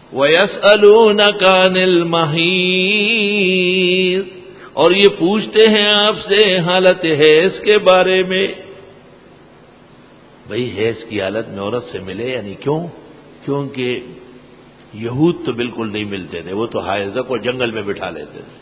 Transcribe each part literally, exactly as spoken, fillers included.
وَيَسْأَلُونَكَ عَنِ الْمَحِيضِ، اور یہ پوچھتے ہیں آپ سے حالت حیض کے بارے میں. بھئی حیض کی حالت میں عورت سے ملے یعنی کیوں؟ کیونکہ یہود تو بالکل نہیں ملتے تھے، وہ تو حائضہ کو جنگل میں بٹھا لیتے تھے،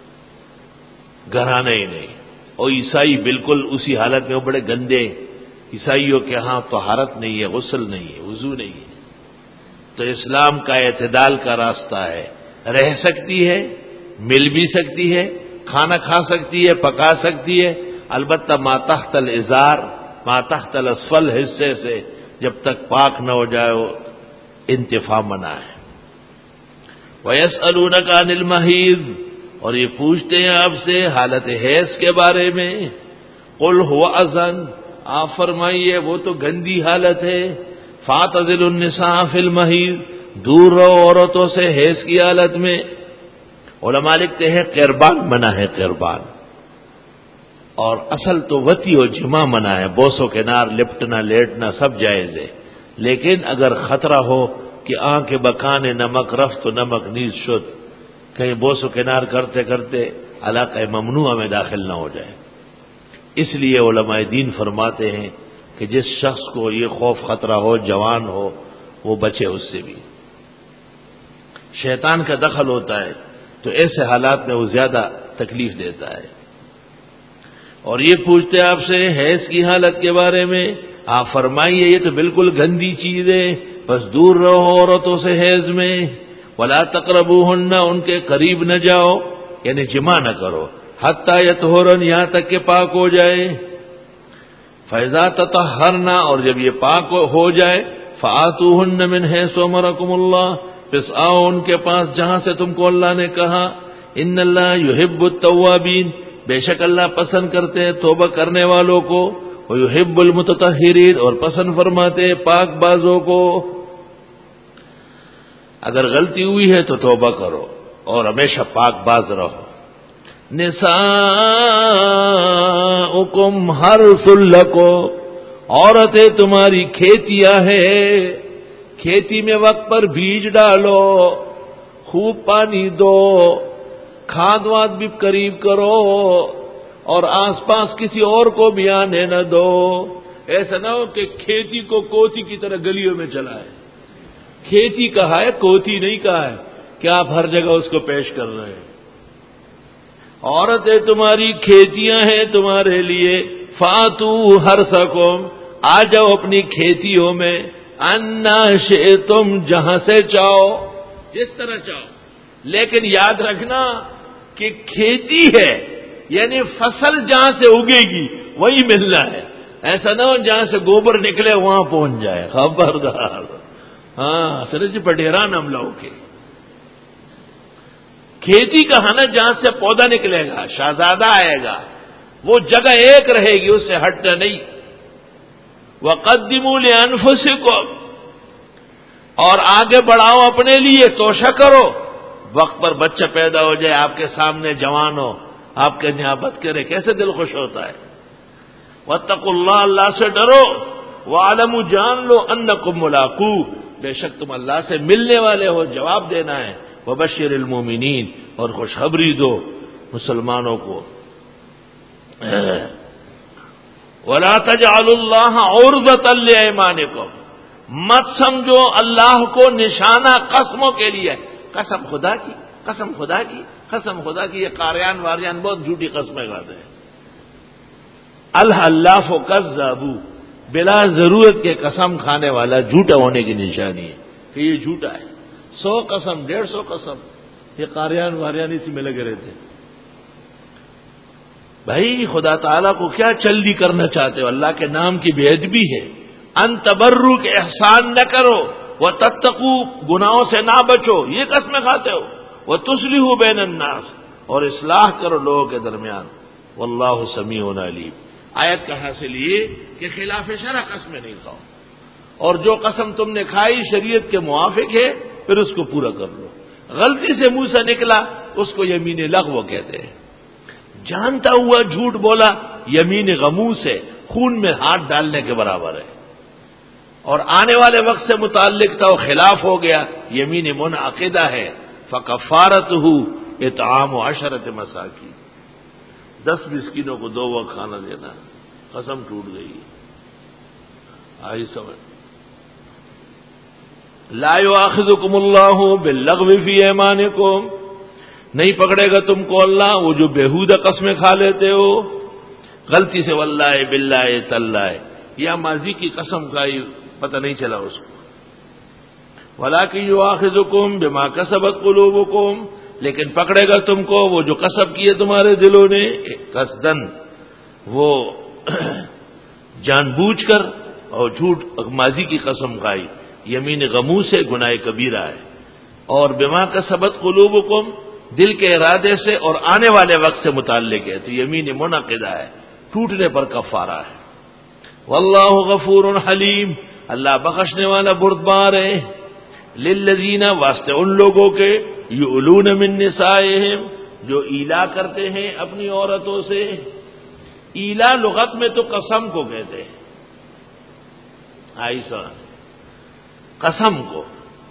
گھر آنا ہی نہیں. اور عیسائی بالکل اسی حالت میں، وہ بڑے گندے. عیسائیوں کے ہاں طہارت نہیں ہے، غسل نہیں ہے، وضو نہیں ہے. تو اسلام کا اعتدال کا راستہ ہے، رہ سکتی ہے، مل بھی سکتی ہے، کھانا کھا سکتی ہے، پکا سکتی ہے، البتہ ما تحت الازار ما تحت الاسفل حصے سے جب تک پاک نہ ہو جائے وہ انتفاع منع ہے. وَيَسْأَلُونَكَ عَنِ الْمَحِيضِ، اور یہ پوچھتے ہیں آپ سے حالت حیض کے بارے میں. قُلْ هُوَ أَذًى، آپ فرمائیے وہ تو گندی حالت ہے. فَاعْتَزِلُوا النِّسَاءَ فِي الْمَحِيضِ، دور رہو عورتوں سے حیض کی حالت میں. علماء لکھتے ہیں قربان منع ہے، قربان. اور اصل تو وطی و جمع منع ہے، بوس و کنار، لپٹنا لیٹنا سب جائز ہے. لیکن اگر خطرہ ہو کہ آنکھ بکان نمک رفت و نمک نیز شد، کہیں بوس و کنار کرتے کرتے علاقہ ممنوعہ میں داخل نہ ہو جائے. اس لیے علماء دین فرماتے ہیں کہ جس شخص کو یہ خوف خطرہ ہو، جوان ہو، وہ بچے اس سے بھی. شیطان کا دخل ہوتا ہے تو ایسے حالات میں وہ زیادہ تکلیف دیتا ہے. اور یہ پوچھتے آپ سے حیض کی حالت کے بارے میں، آپ فرمائیے یہ تو بالکل گندی چیز ہے، بس دور رہو عورتوں سے حیض میں. ولا تقربوہن، ان کے قریب نہ جاؤ یعنی جمع نہ کرو. حتی یطہرن، یہاں تک کہ پاک ہو جائے. فاذا تطہرن، اور جب یہ پاک ہو جائے، فآتوہن من حیث امرکم اللہ، پس آؤ ان کے پاس جہاں سے تم کو اللہ نے کہا. ان اللہ یحب التوابین، بے شک اللہ پسند کرتے ہیں توبہ کرنے والوں کو. ویحب المتطہرین، اور پسند فرماتے ہیں پاک بازوں کو. اگر غلطی ہوئی ہے تو توبہ کرو اور ہمیشہ پاک باز رہو. نساؤکم حرث لکم، عورتیں تمہاری کھیتیاں ہیں، کھیتی میں وقت پر بیج ڈالو، خوب پانی دو، کھاد واد بھی قریب کرو، اور آس پاس کسی اور کو بھی آنے نہ دو. ایسا نہ ہو کہ کھیتی کو کوتی کی طرح گلیوں میں چلائے. کھیتی کہا ہے، کوتی نہیں کہا ہے کہ آپ ہر جگہ اس کو پیش کر رہے ہیں. عورتیں تمہاری کھیتیاں ہیں تمہارے لیے. فاتو حرثکم، آ جاؤ اپنی کھیتیوں میں. انا شئتم، جہاں سے چاہو، جس طرح چاہو. لیکن یاد رکھنا کہ کھیتی ہے یعنی فصل جہاں سے اگے گی وہی ملنا ہے. ایسا نہ ہو جہاں سے گوبر نکلے وہاں پہنچ جائے، خبردار. ہاں سرج پٹیران ہم لوگ کے کھیتی کا ہے نا، جہاں سے پودا نکلے گا، شہزادہ آئے گا، وہ جگہ ایک رہے گی، اس سے ہٹنا نہیں. وَقَدِّمُوا لِأَنفُسِكُمْ، اور آگے بڑھاؤ اپنے لیے، توشہ کرو. وقت پر بچہ پیدا ہو جائے، آپ کے سامنے جوان ہو، آپ کے نیابت کرے، کیسے دل خوش ہوتا ہے. وَاتَّقُوا اللَّهَ، اللہ سے ڈرو. وَاعْلَمُوا، جان لو، أَنَّكُمْ مُلَاقُوهُ، بے شک تم اللہ سے ملنے والے ہو، جواب دینا ہے. وَبَشِّرِ الْمُؤْمِنِينَ، اور خوشخبری دو مسلمانوں کو. وَلَا تَجْعَلُوا اللَّهَ عُرْضَةً لِأَيْمَانِكُمْ، مت سمجھو اللہ کو نشانہ قسموں کے لیے. قسم خدا کی، قسم خدا کی، قسم خدا کی. یہ قاریان واریان بہت جھوٹی قسمیں کھاتے ہیں. الحلاف کذابو، بلا ضرورت کے قسم کھانے والا جھوٹا ہونے کی نشانی ہے کہ یہ جھوٹا ہے. سو قسم، ڈیڑھ سو قسم، یہ قاریان واریان اسی میں لگے رہتے ہیں. بھائی خدا تعالیٰ کو کیا چلدی کرنا چاہتے ہو؟ اللہ کے نام کی بے ادبی ہے. ان تبرو کے احسان نہ کرو، وہ تتقو، گناہوں سے نہ بچو، یہ قسمیں کھاتے ہو. وہ تصلحوا بین الناس، اور اصلاح کرو لوگوں کے درمیان. واللہ سمیع علیم. آیت کا حاصل یہ کہ خلاف شرع قسمیں نہیں کھاؤ، اور جو قسم تم نے کھائی شریعت کے موافق ہے پھر اس کو پورا کر لو. غلطی سے منہ سے نکلا اس کو یمین لغو کہتے ہیں. جانتا ہوا جھوٹ بولا یمین غموس ہے، خون میں ہاتھ ڈالنے کے برابر ہے. اور آنے والے وقت سے متعلق تھا وہ خلاف ہو گیا، یمین منعقدہ ہے، فکفارتہ اطعام عشرۃ مساکین، دس مسکینوں کو دو وقت کھانا دینا، قسم ٹوٹ گئی۔ آئی سمجھ؟ لا یؤاخذکم اللہ باللغو فی ایمانکم، نہیں پکڑے گا تم کو اللہ وہ جو بےہودہ قسمیں کھا لیتے ہو غلطی سے، واللہ باللہ تاللہ، یا ماضی کی قسم کھائی پتہ نہیں چلا اس کو، ولکن یؤاخذکم بما کسبت قلوبکم، لیکن پکڑے گا تم کو وہ جو کسب کیے تمہارے دلوں نے، قصدن وہ جان بوجھ کر، اور جھوٹ ماضی کی قسم کھائی یمین غموس سے گناہ کبیرہ ہے، اور بما کسبت قلوبکم دل کے ارادے سے اور آنے والے وقت سے متعلق ہے، تو یمین منعقدہ ہے، ٹوٹنے پر کفارہ ہے۔ واللہ غفور حلیم، اللہ بخشنے والا بردبار ہے، للذین واسطے ان لوگوں کے یؤلون من نسائہم جو ایلا کرتے ہیں اپنی عورتوں سے، ایلا لغت میں تو قسم کو کہتے ہیں، ایسا قسم کو،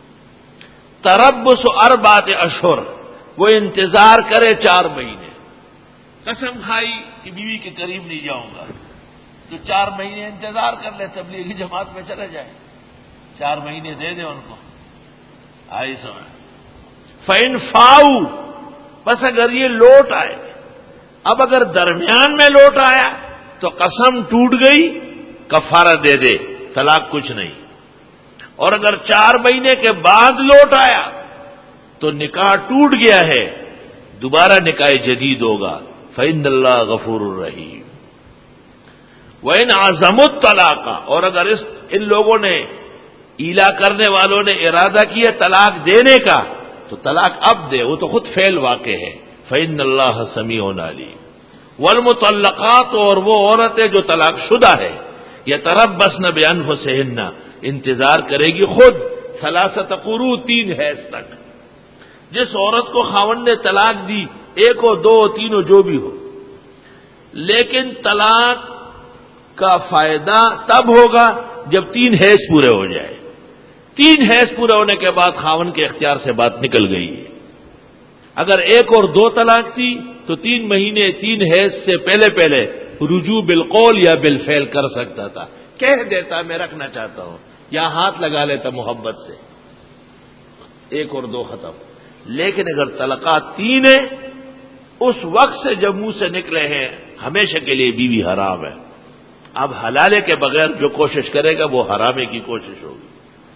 تربص اربعۃ اشہر وہ انتظار کرے چار مہینے، قسم کھائی کہ بیوی کے قریب نہیں جاؤں گا تو چار مہینے انتظار کر لے، تبلیغی جماعت میں چلے جائے، چار مہینے دے دے ان کو، آئی سمجھ۔ فَإِنْ فَاؤُوا، بس اگر یہ لوٹ آئے، اب اگر درمیان میں لوٹ آیا تو قسم ٹوٹ گئی، کفارہ دے دے، طلاق کچھ نہیں، اور اگر چار مہینے کے بعد لوٹ آیا تو نکاح ٹوٹ گیا ہے، دوبارہ نکاح جدید ہوگا، فَإِنَّ اللَّهَ غَفُورٌ رَحِيمٌ۔ وَإِنْ عَزَمُوا الطَّلَاقَ، اور اگر اس ان لوگوں نے ایلا کرنے والوں نے ارادہ کیا طلاق دینے کا تو طلاق اب دے، وہ تو خود فعل واقع ہے، فَإِنَّ اللَّهَ سَمِيعٌ عَلِيمٌ۔ وَالْمُطَلَّقَاتُ، اور وہ عورتیں جو طلاق شدہ ہے، یتربصن بِأَنفُسِهِنَّ انتظار کرے گی خود، ثلاثۃ قروء تین حیض تک، جس عورت کو خاوند نے طلاق دی، ایک ہو دو ہو تین ہو جو بھی ہو، لیکن طلاق کا فائدہ تب ہوگا جب تین حیض پورے ہو جائے، تین حیض پورے ہونے کے بعد خاوند کے اختیار سے بات نکل گئی ہے۔ اگر ایک اور دو طلاق تھی تو تین مہینے تین حیض سے پہلے پہلے رجوع بالقول یا بالفعل کر سکتا تھا، کہہ دیتا میں رکھنا چاہتا ہوں، یا ہاتھ لگا لیتا محبت سے، ایک اور دو ختم۔ لیکن اگر طلقات تین ہیں، اس وقت سے جب منہ سے نکلے ہیں ہمیشہ کے لیے بیوی حرام ہے، اب حلالے کے بغیر جو کوشش کرے گا وہ حرامے کی کوشش ہوگی۔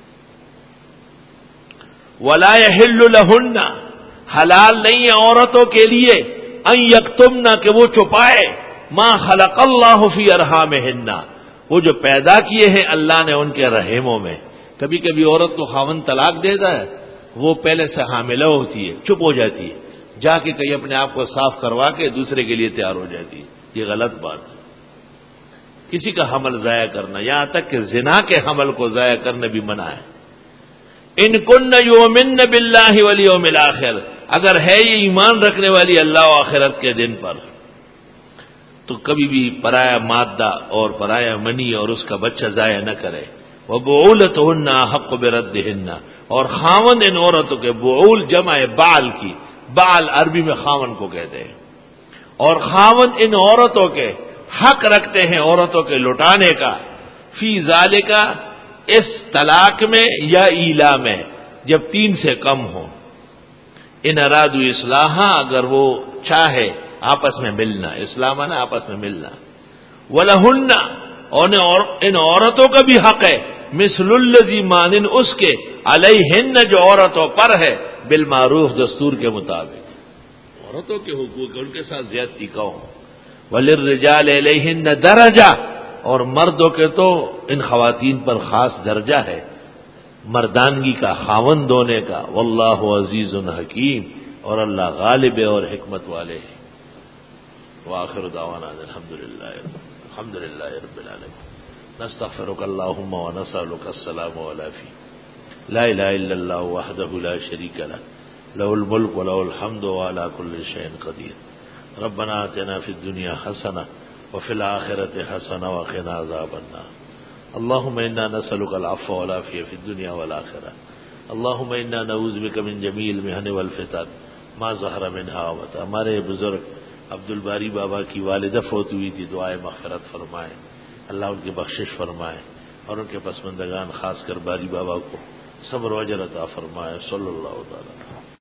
وَلَا يَحِلُّ لَهُنَّ، حلال نہیں ہے عورتوں کے لیے، ان یکتمن کہ وہ چھپائے، ما خلق اللہ فی ارحامہن وہ جو پیدا کیے ہیں اللہ نے ان کے رحموں میں۔ کبھی کبھی عورت کو خاوند طلاق دیتا ہے، وہ پہلے سے حاملہ ہوتی ہے، چپ ہو جاتی ہے، جا کے کہیں اپنے آپ کو صاف کروا کے دوسرے کے لیے تیار ہو جاتی ہے، یہ غلط بات ہے۔ کسی کا حمل ضائع کرنا، یہاں تک کہ زنا کے حمل کو ضائع کرنا بھی منع ہے۔ ان کن یؤمن باللہ والیوم الآخر، اگر ہے یہ ایمان رکھنے والی اللہ و آخرت کے دن پر، تو کبھی بھی پرایا مادہ اور پرایا منی اور اس کا بچہ ضائع نہ کرے۔ وَبُعُولَتُهُنَّ أَحَقُّ بِرَدِّهِنَّ، اور خاوند ان عورتوں کے، بعول جمع بعل کی، بعل عربی میں خاوند کو کہتے ہیں، اور خاوند ان عورتوں کے حق رکھتے ہیں عورتوں کے لٹانے کا، فی ذالک اس طلاق میں یا ایلا میں جب تین سے کم ہو، ان ارادوا اصلاحا اگر وہ چاہے آپس میں ملنا، اسلام ہے نا آپس میں ملنا، وَلَهُنَّ اور ان عورتوں کا بھی حق ہے، مثل الذی مانن اس کے، علیہن جو عورتوں پر ہے، بالمعروف دستور کے مطابق، عورتوں کے حقوق ان کے ساتھ زیادتی کا ہو، وَلِلرِّجَالِ علیہن درجہ، اور مردوں کے تو ان خواتین پر خاص درجہ ہے، مردانگی کا، خاوند ہونے کا، واللہ عزیز حکیم، اور اللہ غالب ہے اور حکمت والے ہیں۔ وآخر دعوانا الحمدللہ الحمدللہ رب العالمین، نستغفرک اللہم ونسألک السلام والعافیہ، لا الہ الا اللہ وحدہ لا شریک لہ، لہ الملک ولہ الحمد وعلی کل شیء قدیر، ربنا آتنا فی الدنیا حسنہ وفی الآخرۃ حسنہ وقنا عذاب النار۔ اللهم انا نسألك العفو والعافية في الدنيا والآخرة اللهم انا نعوذ بك من جميع المحن والفتن ما ظہر منها وبطن. ہمارے بزرگ عبد الباری بابا کی والدہ فوت ہوئی تھی، دعائے مغفرت فرمائے، اللہ ان کی بخشش فرمائے، اور ان کے پسماندگان خاص کر باری بابا کو صبر و اجر عطا فرمائے. صلی اللہ تعالی